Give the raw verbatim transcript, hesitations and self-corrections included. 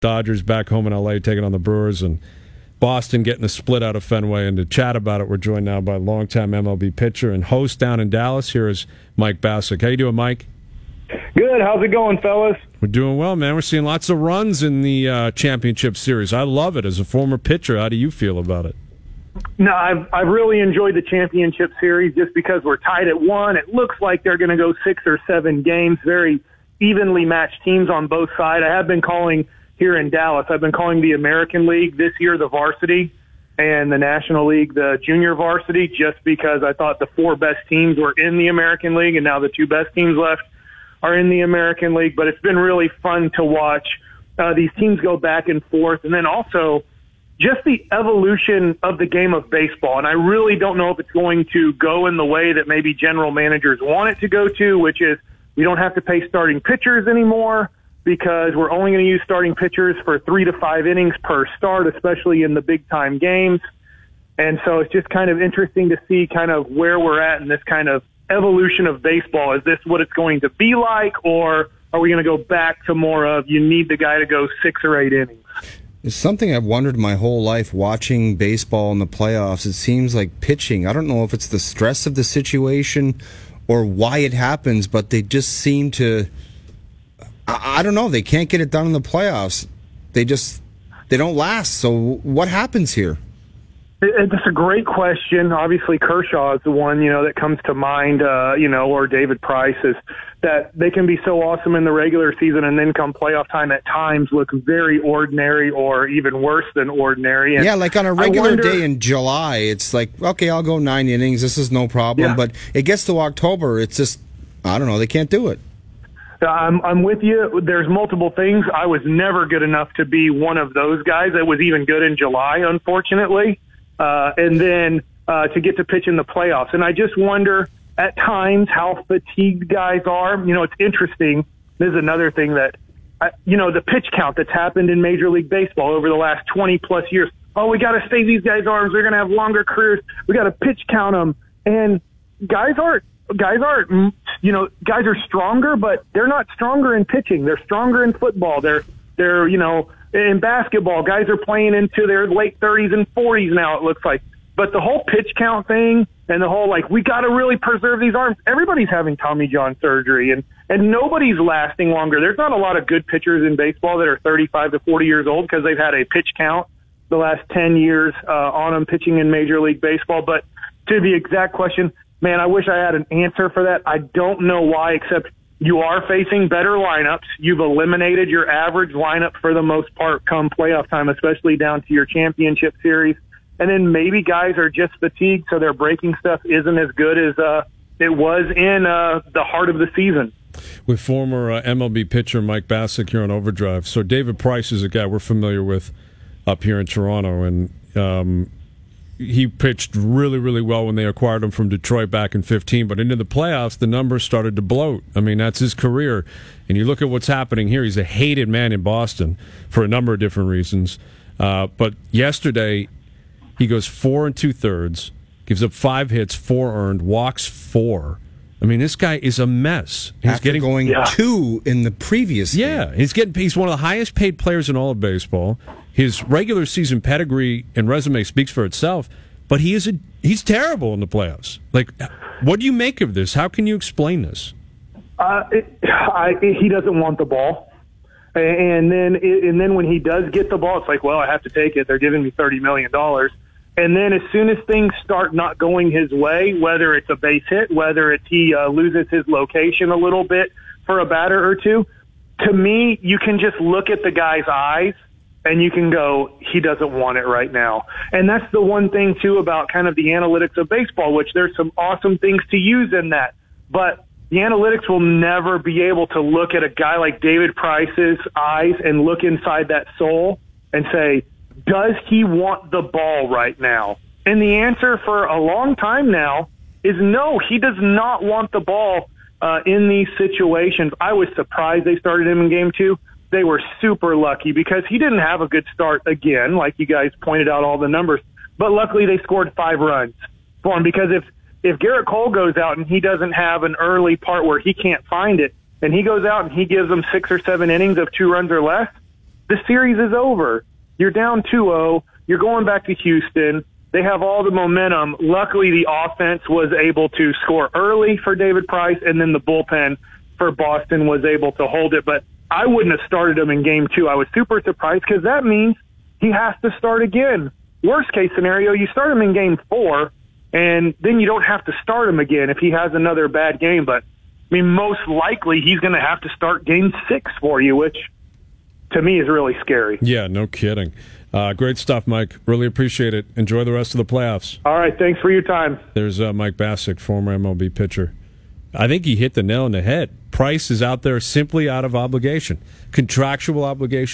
Dodgers back home in L A taking on the Brewers, and Boston getting the split out of Fenway. And to chat about it, we're joined now by longtime M L B pitcher and host down in Dallas. Here is Mike Bacsik. How you doing, Mike? Good. How's it going, fellas? We're doing well, man. We're seeing lots of runs in the uh, championship series. I love it. As a former pitcher, how do you feel about it? No, I've I've really enjoyed the championship series just because we're tied at one. It looks like they're going to go six or seven games, very evenly matched teams on both sides. I have been calling here in Dallas. I've been calling the American League this year the varsity and the National League the junior varsity just because I thought the four best teams were in the American League and now the two best teams left are in the American League. But it's been really fun to watch uh, these teams go back and forth, and then also just the evolution of the game of baseball. And I really don't know if it's going to go in the way that maybe general managers want it to go to, which is we don't have to pay starting pitchers anymore because we're only going to use starting pitchers for three to five innings per start, especially in the big-time games. And so it's just kind of interesting to see kind of where we're at in this kind of evolution of baseball. Is this what it's going to be like, or are we going to go back to more of you need the guy to go six or eight innings? It's something I've wondered my whole life watching baseball in the playoffs. It seems like pitching, I don't know if it's the stress of the situation or why it happens, but they just seem to, I, I don't know, they can't get it done in the playoffs. They just, they don't last. So what happens here? It's a great question. Obviously, Kershaw is the one, you know, that comes to mind, uh, you know, or David Price, is that they can be so awesome in the regular season and then come playoff time at times look very ordinary or even worse than ordinary. And yeah, like on a regular wonder, day in July, it's like, okay, I'll go nine innings. This is no problem. Yeah. But it gets to October, it's just, I don't know, they can't do it. I'm, I'm with you. There's multiple things. I was never good enough to be one of those guys that was even good in July, unfortunately. Uh, and then uh, to get to pitch in the playoffs. And I just wonder at times how fatigued guys are. You know, it's interesting. This is another thing that, I, you know, the pitch count that's happened in Major League Baseball over the last twenty plus years. Oh, we got to save these guys' arms. They're going to have longer careers. We got to pitch count them. And guys aren't, guys aren't, you know, guys are stronger, but they're not stronger in pitching. They're stronger in football. They're, they're, you know, in basketball, guys are playing into their late thirties and forties now, it looks like. But the whole pitch count thing and the whole, like, we got to really preserve these arms. Everybody's having Tommy John surgery, and, and nobody's lasting longer. There's not a lot of good pitchers in baseball that are thirty-five to forty years old because they've had a pitch count the last ten years uh, on them pitching in Major League Baseball. But to the exact question, man, I wish I had an answer for that. I don't know why, except you are facing better lineups. You've eliminated your average lineup for the most part come playoff time, especially down to your championship series. And then maybe guys are just fatigued, so their breaking stuff isn't as good as uh, it was in uh, the heart of the season. With former uh, M L B pitcher Mike Bacsik here on Overdrive. So David Price is a guy we're familiar with up here in Toronto, and um, he pitched really, really well when they acquired him from Detroit back in fifteen. But into the playoffs, the numbers started to bloat. I mean, that's his career. And you look at what's happening here. He's a hated man in Boston for a number of different reasons. Uh, but yesterday, he goes four and two-thirds, gives up five hits, four earned, walks four. I mean, this guy is a mess. He's After getting going yeah. two in the previous Yeah, game. he's getting. He's one of the highest paid players in all of baseball. His regular season pedigree and resume speaks for itself, but he is a, he's terrible in the playoffs. Like, what do you make of this? How can you explain this? Uh, it, I, he doesn't want the ball. And then and then when he does get the ball, it's like, well, I have to take it. They're giving me thirty million dollars. And then as soon as things start not going his way, whether it's a base hit, whether it's he uh, loses his location a little bit for a batter or two, to me, you can just look at the guy's eyes and you can go, he doesn't want it right now. And that's the one thing, too, about kind of the analytics of baseball, which there's some awesome things to use in that. But the analytics will never be able to look at a guy like David Price's eyes and look inside that soul and say, does he want the ball right now? And the answer for a long time now is no, he does not want the ball uh, in these situations. I was surprised they started him in game two. They were super lucky because he didn't have a good start again, like you guys pointed out all the numbers. But luckily they scored five runs for him because if, if Garrett Cole goes out and he doesn't have an early part where he can't find it, and he goes out and he gives them six or seven innings of two runs or less, the series is over. You're down two oh. You're going back to Houston. They have all the momentum. Luckily, the offense was able to score early for David Price, and then the bullpen for Boston was able to hold it. But I wouldn't have started him in game two. I was super surprised because that means he has to start again. Worst case scenario, you start him in game four, and then you don't have to start him again if he has another bad game. But, I mean, most likely he's going to have to start game six for you, which to me is really scary. Yeah, no kidding. Uh, great stuff, Mike. Really appreciate it. Enjoy the rest of the playoffs. All right, thanks for your time. There's uh, Mike Bacsik, former M L B pitcher. I think he hit the nail on the head. Price is out there simply out of obligation, contractual obligation.